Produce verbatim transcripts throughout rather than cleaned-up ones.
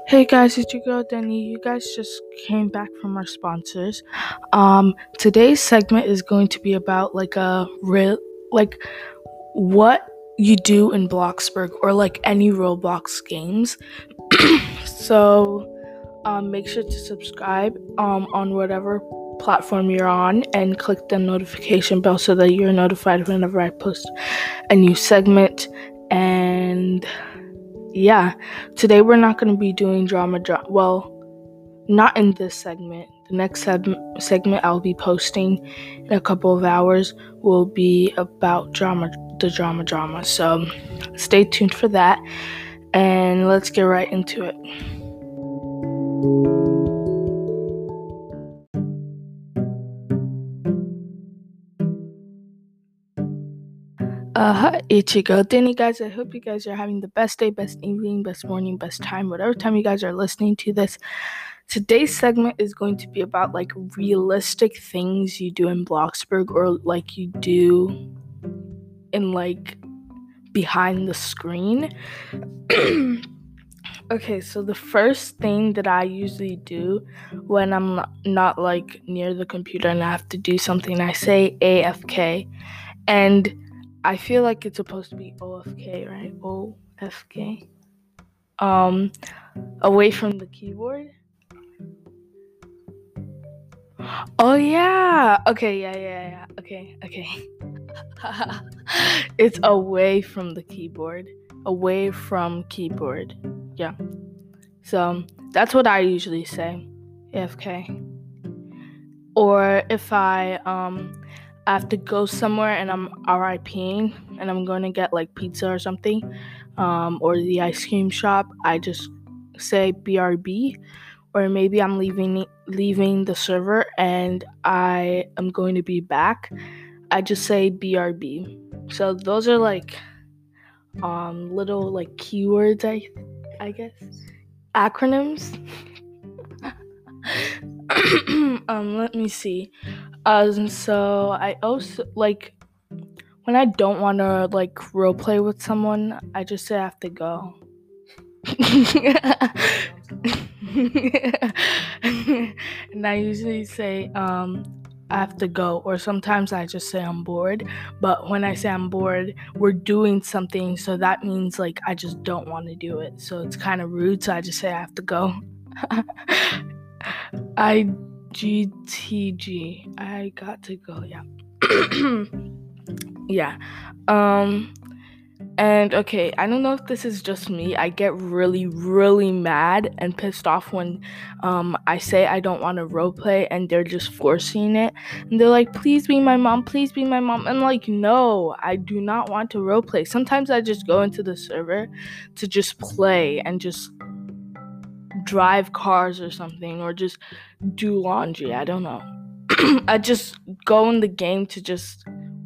Hey guys, it's your girl Denny. You guys just came back from our sponsors. Um, today's segment is going to be about like a real, like what you do in Bloxburg or like any Roblox games. so, um, make sure to subscribe um on whatever platform you're on and click the notification bell so that you're notified whenever I post a new segment. And yeah, today we're not going to be doing drama drama. Well, not in this segment. The next seg- segment I'll be posting in a couple of hours will be about drama, the drama drama. So stay tuned for that, and let's get right into it. Uh, hi, it's your girl Danny, guys. I hope you guys are having the best day, best evening, best morning, best time, whatever time you guys are listening to this. Today's segment is going to be about like realistic things you do in Bloxburg or like you do in like behind the screen. Okay, so the first thing that I usually do when I'm not, not like near the computer and I have to do something, I say A F K. And I feel like it's supposed to be O F K, right? O F K. Um, away from the keyboard. Oh yeah. Okay, yeah, yeah, yeah. Okay, okay. It's away from the keyboard. Away from keyboard. Yeah. So that's what I usually say. A F K. Or if I um I have to go somewhere and I'm RIPing and I'm going to get like pizza or something, um, or the ice cream shop, I just say B R B. Or maybe I'm leaving leaving the server and I am going to be back, I just say B R B. So those are like um little like keywords, I I guess, acronyms. um, let me see. Um, so I also like when I don't want to like role play with someone, I just say I have to go. And I usually say um I have to go, or sometimes I just say I'm bored. But when I say I'm bored, we're doing something, so that means like I just don't want to do it. So it's kind of rude, so I just say I have to go. I G T G. I got to go, yeah. yeah. Um and okay, I don't know if this is just me. I get really, really mad and pissed off when um I say I don't want to roleplay and they're just forcing it. And they're like, please be my mom, please be my mom. I'm like, no, I do not want to roleplay. Sometimes I just go into the server to just play and just drive cars or something, or just do laundry. I don't know. I just go in the game to just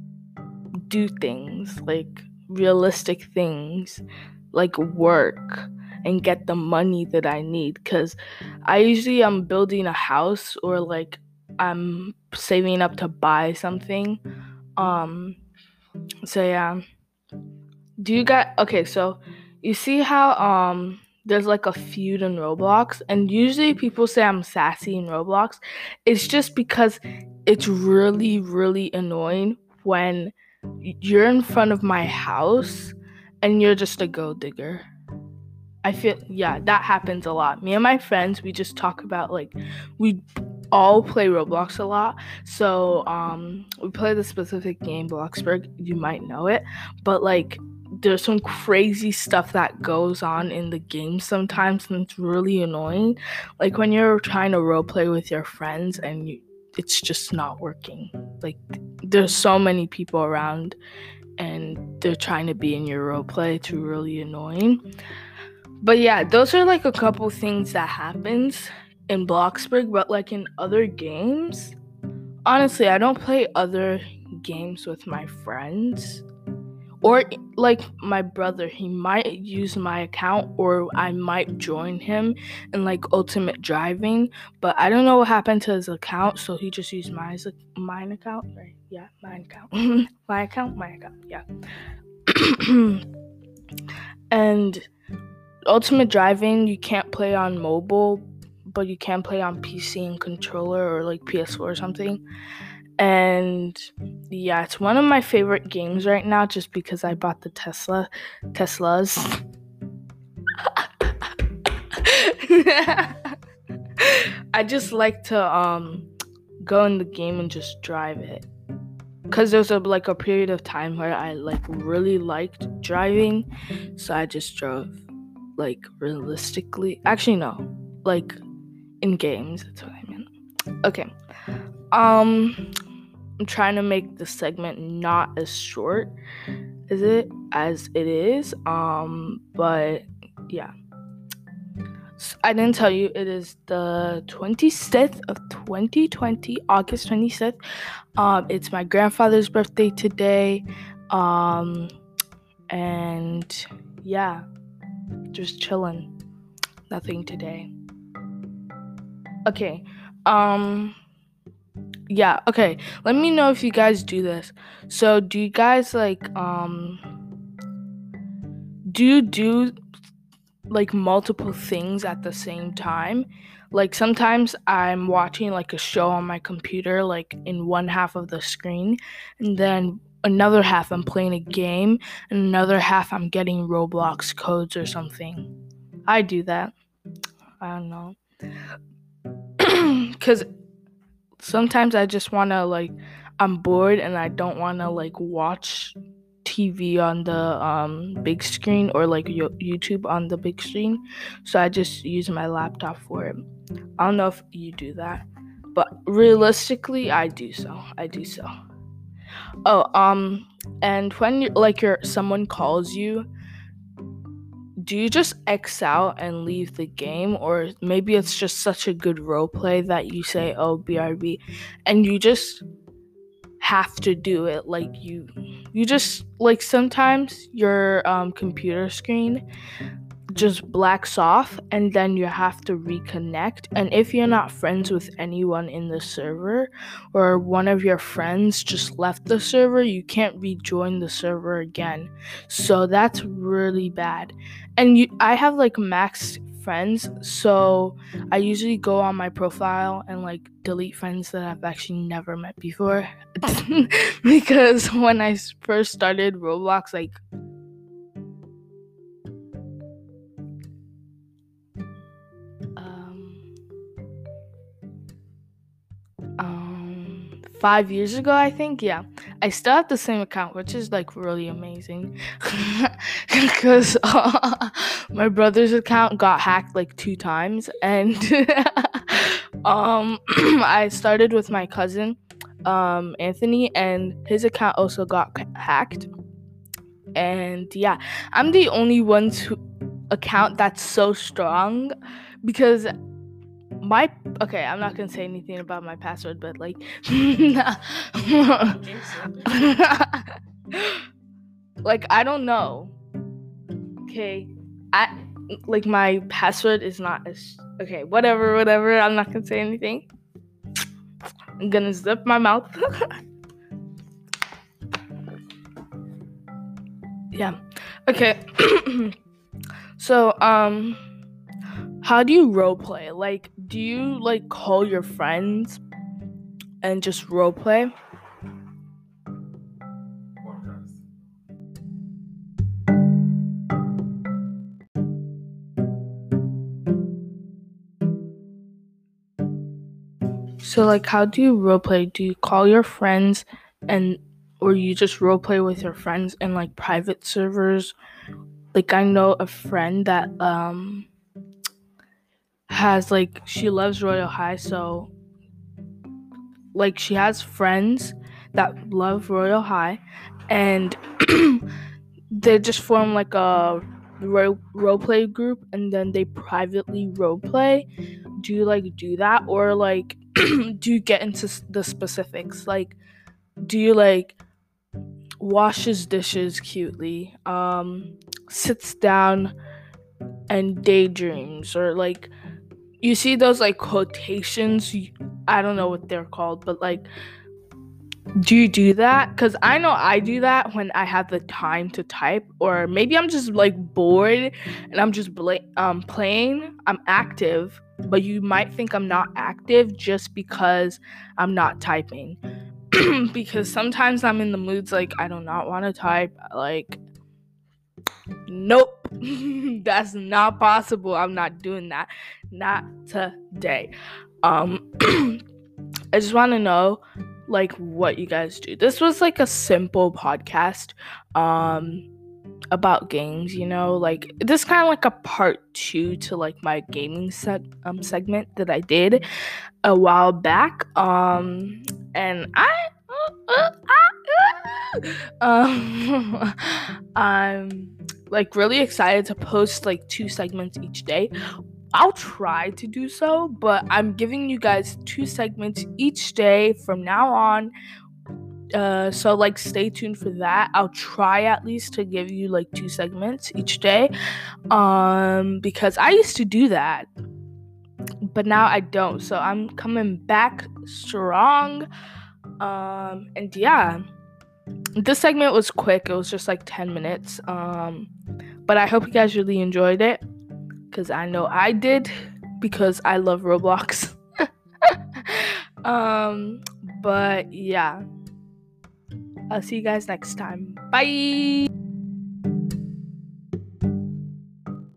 do things, like realistic things, like work and get the money that I need, because I usually am building a house or like I'm saving up to buy something. Um so yeah. Do you got okay, so you see how um there's like a feud in Roblox, and usually people say I'm sassy in Roblox. It's just because it's really, really annoying when you're in front of my house and you're just a gold digger. I feel, yeah, that happens a lot. Me and my friends, we just talk about like, we all play Roblox a lot. So um, we play the specific game, Bloxburg. You might know it, but like, there's some crazy stuff that goes on in the game sometimes, and it's really annoying. Like when you're trying to roleplay with your friends and you, it's just not working. Like there's so many people around and they're trying to be in your roleplay. It's really annoying. But yeah, those are like a couple things that happens in Bloxburg. But like in other games, honestly, I don't play other games with my friends. Or like my brother, he might use my account, or I might join him in like Ultimate Driving, but I don't know what happened to his account, so he just used my mine account, right? Yeah, mine account, my account, my account, yeah. And Ultimate Driving, you can't play on mobile, but you can play on P C and controller or like P S four or something. And yeah, it's one of my favorite games right now just because I bought the Tesla Teslas. I just like to um go in the game and just drive it. Cause there's a like a period of time where I like really liked driving, so I just drove like realistically. Actually, no, like in games. That's what I meant. Okay. Um, I'm trying to make the segment not as short as it as it is. Um, but yeah. I didn't tell you, it is the twenty-sixth of twenty twenty, August twenty-sixth. Um, it's my grandfather's birthday today. Um, and yeah, just chilling. Nothing today. Okay. Um, yeah, okay. Let me know if you guys do this. So, do you guys like, um, do you do like multiple things at the same time? Like sometimes I'm watching like a show on my computer, like in one half of the screen, and then another half I'm playing a game, and another half I'm getting Roblox codes or something. I do that. I don't know. Cause sometimes I just wanna like I'm bored and I don't wanna like watch T V on the um, big screen or like YouTube on the big screen, so I just use my laptop for it. I don't know if you do that, but realistically, I do so. I do so. Oh, um, and when you like your someone calls you, do you just X out and leave the game, or maybe it's just such a good role play that you say, "Oh, B R B," and you just have to do it? Like you you just like sometimes your um computer screen just blacks off and then you have to reconnect, and if you're not friends with anyone in the server or one of your friends just left the server, you can't rejoin the server again. So that's really bad. And you I have like max friends, so I usually go on my profile and like delete friends that I've actually never met before. Because when I first started Roblox, like um um five years ago, I think, yeah, I still have the same account, which is like really amazing. Because uh, my brother's account got hacked like two times, and um I started with my cousin um Anthony, and his account also got hacked. And yeah, I'm the only one who account that's so strong, because my okay, I'm not gonna say anything about my password, but like like I don't know. Okay, I like my password is not as okay. Whatever, whatever. I'm not gonna say anything. I'm gonna zip my mouth. Yeah. Okay. So um. How do you roleplay? Like, do you like call your friends and just roleplay? So like, how do you roleplay? Do you call your friends and or you just roleplay with your friends in like private servers? Like I know a friend that um has like she loves Royal High, so like she has friends that love Royal High, and they just form like a ro- roleplay group, and then they privately roleplay. Do you like do that, or like do you get into the specifics? Like, do you like washes dishes cutely, um, sits down and daydreams, or like you see those like quotations? I don't know what they're called, but like Do you do that? Because I know I do that when I have the time to type, or maybe I'm just like bored and I'm just bla- um playing. I'm active, but you might think I'm not active just because I'm not typing. Because sometimes I'm in the moods like I do not want to type. Like, nope, that's not possible. I'm not doing that. Not today. Um, I just want to know like what you guys do. This was like a simple podcast um about games, you know, like this kind of like a part two to like my gaming set um segment that I did a while back. Um and I uh, uh, um I'm like really excited to post like two segments each day. I'll try to do so, but I'm giving you guys two segments each day from now on. Uh, so like stay tuned for that. I'll try at least to give you like two segments each day. Um, because I used to do that, but now I don't. So I'm coming back strong. Um, and yeah, this segment was quick. It was just like ten minutes. Um, but I hope you guys really enjoyed it. Because I know I did, because I love Roblox. um, but yeah, I'll see you guys next time. Bye.